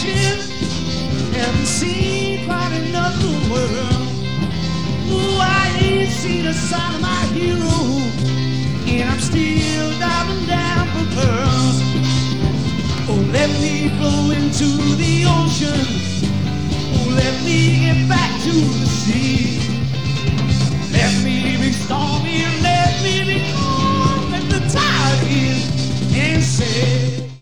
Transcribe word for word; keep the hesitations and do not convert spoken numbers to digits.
crashing. Haven't seen quite enough of the world. Ooh, I ain't seen a sign of my hero, and I'm still diving down for pearls. Oh, let me flow into the ocean. Oh, let me get back to the sea.